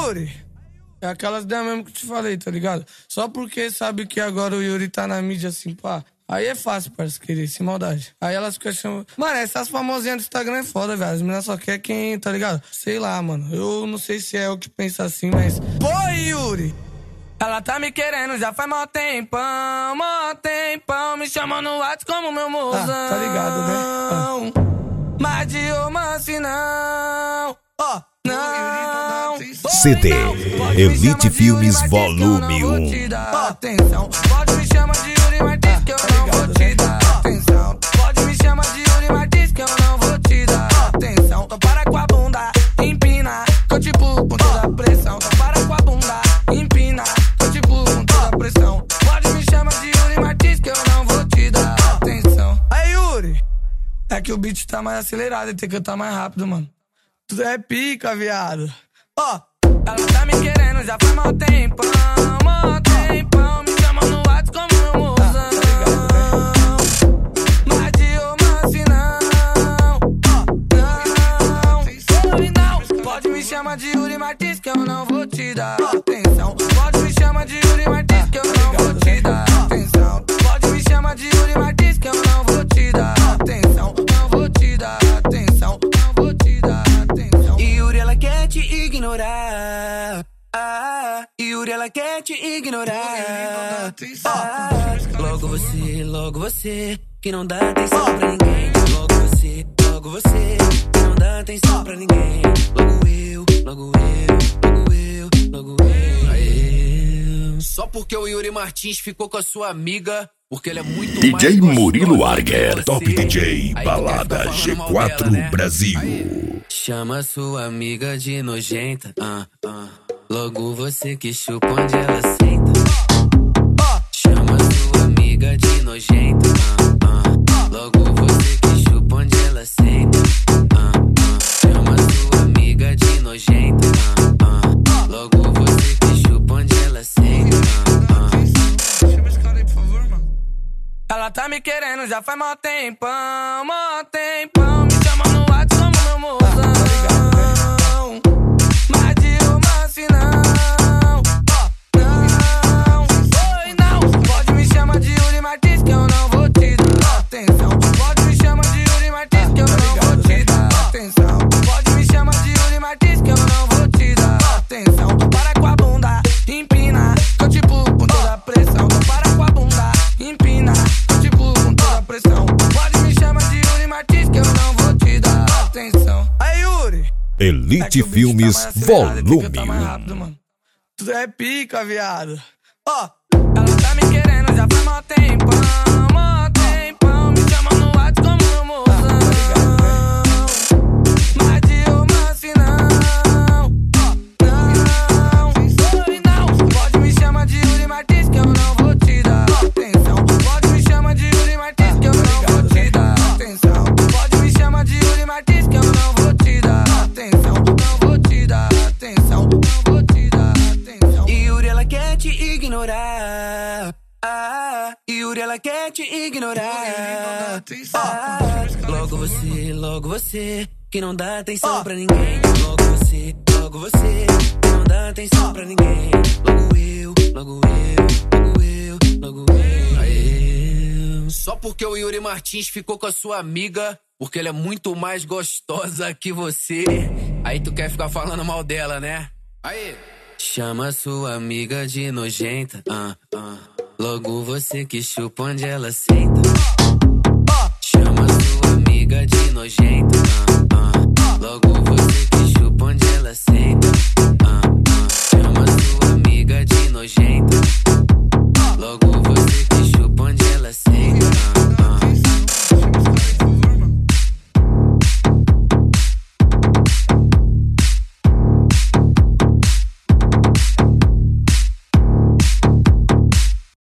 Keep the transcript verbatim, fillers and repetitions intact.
Yuri, é aquelas ideias mesmo que eu te falei, tá ligado? Só porque sabe que agora o Yuri tá na mídia assim, pá. Aí é fácil, parceiro, querer, sem maldade. Aí elas ficam chamando... Mano, essas famosinhas do Instagram é foda, velho. As meninas só querem quem, tá ligado? Sei lá, mano. Eu não sei se é eu que penso assim, mas... Pô, Yuri! Ela tá me querendo já faz mó tempão, mó tempão. Me chamam no WhatsApp como meu mozão. Ah, tá ligado, né? Ah. Mas de romance não. Ó, oh, não. C D Elite Filmes Volume um. Atenção, pode me chamar de Yuri Martins que eu não vou te dar atenção. Pode me chamar de Yuri Martins que eu não vou te dar atenção. Então para com a bunda, empina, que eu tipo com toda a pressão. Então para com a bunda, empina, que eu tipo com toda a pressão. Pode me chamar de Yuri Martins que eu não vou te dar atenção. Aí Yuri, é que o beat tá mais acelerado, ele tem que cantar mais rápido, mano. Tu é pica, viado. Ó, oh, ela tá me querendo já faz mó tempão, mó tempão. Me chama no WhatsApp como meu mozão. Ah, tá ligado, né? Mas de romance não. Oh, não, não. Pode me chamar de Yuri Martins que eu não vou te dar atenção. Pode me chamar de Yuri Martins que eu não vou te dar atenção. Pode me chamar de Yuri Martins que eu não vou te dar atenção. Não vou te dar atenção. Não vou te dar atenção. E Yuri, ela quer te ignorar. Ah, Yuri, ela quer te ignorar. Ah, logo você, logo você, que não dá atenção pra ninguém. Logo você, logo você, que não dá atenção pra ninguém. Logo eu, logo eu, logo eu, logo eu. Aê. Só porque o Yuri Martins ficou com a sua amiga, porque ele é muito D J mais Murilo gostoso Arger, Top D J, aí Balada G quatro dela, né? Brasil. Aí. Chama sua amiga de nojenta, ah, ah. Logo você que chupa onde ela senta. Chama sua amiga de nojenta, ah, ah. Logo você que chupa onde ela senta, ah, ah. Chama sua amiga de nojenta, ah, ah. Logo você que chupa onde ela senta, ah, ah. Chama esse cara aí, por favor, mano. Ela tá me querendo já faz mó tempão, mó tempão. Me chama no WhatsApp como meu mozão. Ah, tá ligado, né? Mas de romance não. Oh, não. Oi, não. Pode me chamar de Yuri Martins que eu não vou te dar atenção. Pode me chamar de Yuri Martins que eu não vou te dar atenção. Pode me chamar de Yuri Martins que eu não vou te dar atenção. Então para com a bunda, empina, que eu tipo com toda a pressão. Então para com a bunda, empina, que eu tipo com toda a pressão. Pode me chamar de Yuri Martins que eu não vou te dar atenção. Aí Yuri, Elite é Filmes tá Volume um. Tu é pica, viado. Ó, oh, ela tá me querendo já faz mó tempão, mó tempão. Me chama no WhatsApp como meu mozão. Ah, tá ligado, né? Mas de romance não. Oh, não. Oi, não. Pode me chamar de Yuri Martins que eu não vou te dar atenção. Pode me chamar de Yuri Martins que eu não vou te dar atenção. Pode me chamar de Yuri Martins que eu não vou te dar atenção. Não vou te dar atenção. Não vou te dar atenção. E Yuri, ela quer te ignorar. Ah, Yuri, ela quer te ignorar. Ah, logo você, logo você, que não dá atenção pra ninguém. Logo você, logo você, que não dá atenção pra ninguém. Logo eu, logo eu, logo eu, logo eu. Aê. Só porque o Yuri Martins ficou com a sua amiga, porque ela é muito mais gostosa que você. Aí tu quer ficar falando mal dela, né? Aí. Chama sua amiga de nojenta, ah, ah. Logo você que chupa onde ela senta. Chama sua amiga de nojenta, ah, ah. Logo você que chupa onde ela senta.